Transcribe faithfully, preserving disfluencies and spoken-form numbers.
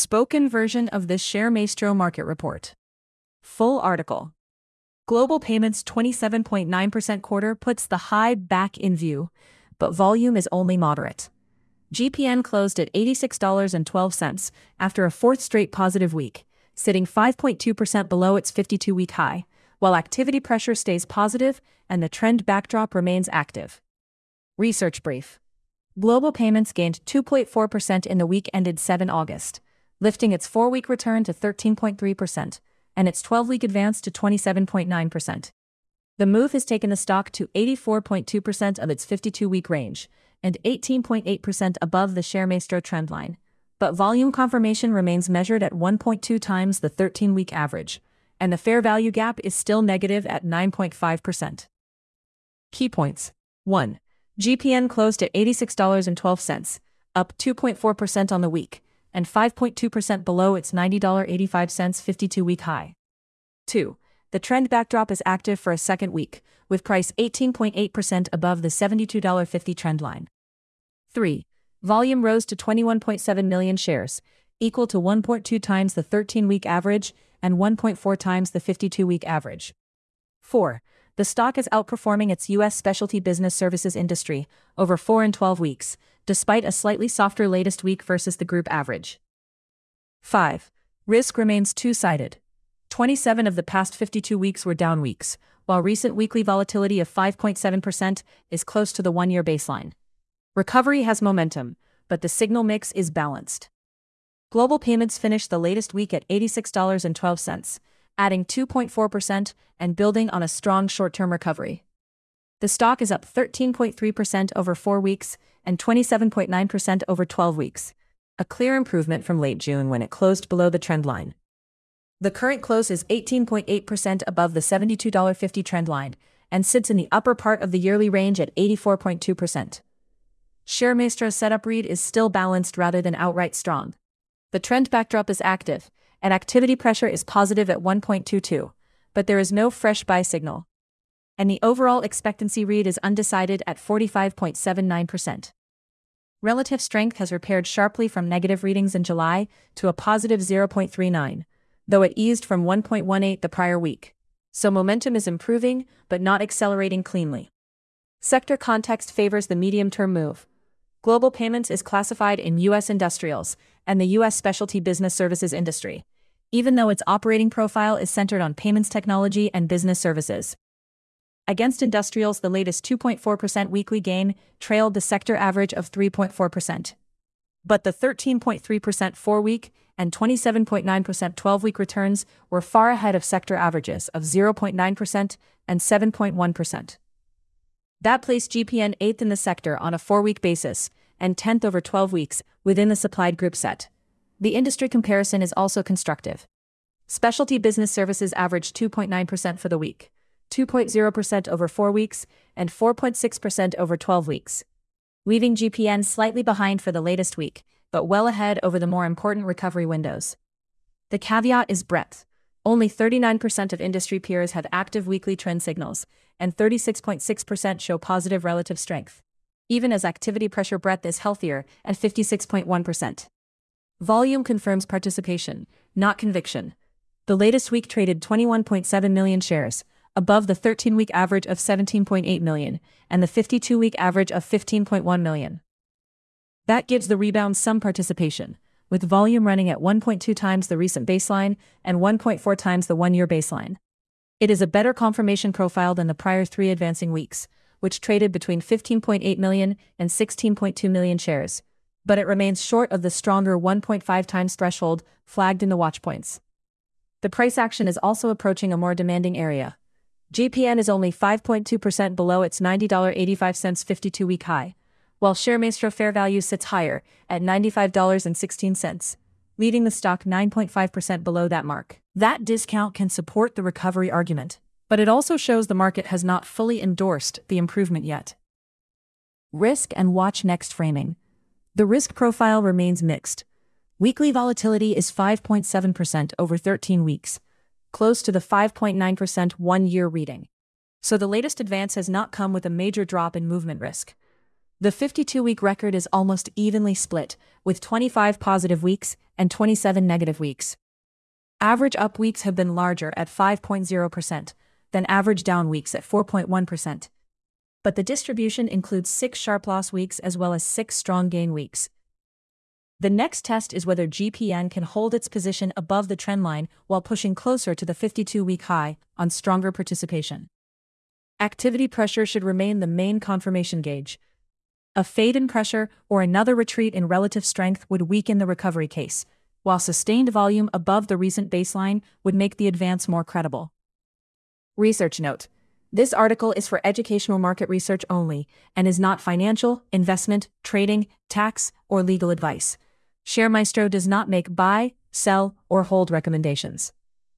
Spoken version of this ShareMaestro market report. Full article. Global Payments' twenty-seven point nine percent quarter puts the high back in view, but volume is only moderate. G P N closed at eighty-six dollars and twelve cents after a fourth straight positive week, sitting five point two percent below its fifty-two-week high, while activity pressure stays positive and the trend backdrop remains active. Research brief. Global Payments gained two point four percent in the week ended the seventh of August, lifting its four-week return to thirteen point three percent and its twelve-week advance to twenty-seven point nine percent. The move has taken the stock to eighty-four point two percent of its fifty-two-week range and eighteen point eight percent above the ShareMaestro trendline, but volume confirmation remains measured at one point two times the thirteen-week average, and the fair value gap is still negative at nine point five percent. Key points. one. G P N closed at eighty-six dollars and twelve cents, up two point four percent on the week, and five point two percent below its ninety dollars and eighty-five cents fifty-two-week high. two. The trend backdrop is active for a second week, with price eighteen point eight percent above the seventy-two dollars and fifty cents trend line. three. Volume rose to twenty-one point seven million shares, equal to one point two times the thirteen-week average and one point four times the fifty-two-week average. four. The stock is outperforming its U S specialty business services industry over four and twelve weeks, despite a slightly softer latest week versus the group average. five. Risk remains two-sided. twenty-seven of the past fifty-two weeks were down weeks, while recent weekly volatility of five point seven percent is close to the one-year baseline. Recovery has momentum, but the signal mix is balanced. Global Payments finished the latest week at eighty-six dollars and twelve cents, adding two point four percent and building on a strong short-term recovery. The stock is up thirteen point three percent over four weeks and twenty-seven point nine percent over twelve weeks, a clear improvement from late June when it closed below the trend line. The current close is eighteen point eight percent above the seventy-two dollars and fifty cents trend line and sits in the upper part of the yearly range at eighty-four point two percent. ShareMaestro's setup read is still balanced rather than outright strong. The trend backdrop is active, and activity pressure is positive at one point two two, but there is no fresh buy signal. And the overall expectancy read is undecided at forty-five point seven nine percent. Relative strength has repaired sharply from negative readings in July to a positive zero point three nine, though it eased from one point one eight the prior week. So momentum is improving, but not accelerating cleanly. Sector context favors the medium-term move. Global Payments is classified in U S industrials and the U S specialty business services industry, even though its operating profile is centered on payments technology and business services. Against industrials, the latest two point four percent weekly gain trailed the sector average of three point four percent. But the thirteen point three percent four-week and twenty-seven point nine percent twelve-week returns were far ahead of sector averages of zero point nine percent and seven point one percent. That placed G P N eighth in the sector on a four-week basis and tenth over twelve weeks within the supplied group set. The industry comparison is also constructive. Specialty business services averaged two point nine percent for the week, two point zero percent over four weeks, and four point six percent over twelve weeks, leaving G P N slightly behind for the latest week, but well ahead over the more important recovery windows. The caveat is breadth. Only thirty-nine percent of industry peers have active weekly trend signals, and thirty-six point six percent show positive relative strength, even as activity pressure breadth is healthier at fifty-six point one percent. Volume confirms participation, not conviction. The latest week traded twenty-one point seven million shares, above the thirteen-week average of seventeen point eight million and the fifty-two-week average of fifteen point one million. That gives the rebound some participation, with volume running at one point two times the recent baseline and one point four times the one-year baseline. It is a better confirmation profile than the prior three advancing weeks, which traded between fifteen point eight million and sixteen point two million shares, but it remains short of the stronger one point five times threshold flagged in the watch points. The price action is also approaching a more demanding area. G P N is only five point two percent below its ninety dollars and eighty-five cents fifty-two-week high, while ShareMaestro fair value sits higher at ninety-five dollars and sixteen cents, leading the stock nine point five percent below that mark. That discount can support the recovery argument, but it also shows the market has not fully endorsed the improvement yet. Risk and watch next framing. The risk profile remains mixed. Weekly volatility is five point seven percent over thirteen weeks, close to the five point nine percent one-year reading. So the latest advance has not come with a major drop in movement risk. The fifty-two-week record is almost evenly split, with twenty-five positive weeks and twenty-seven negative weeks. Average up weeks have been larger at five point zero percent than average down weeks at four point one percent. But the distribution includes six sharp loss weeks as well as six strong gain weeks. The next test is whether G P N can hold its position above the trendline while pushing closer to the fifty-two-week high on stronger participation. Activity pressure should remain the main confirmation gauge. A fade in pressure or another retreat in relative strength would weaken the recovery case, while sustained volume above the recent baseline would make the advance more credible. Research note: this article is for educational market research only and is not financial, investment, trading, tax, or legal advice. ShareMaestro does not make buy, sell, or hold recommendations.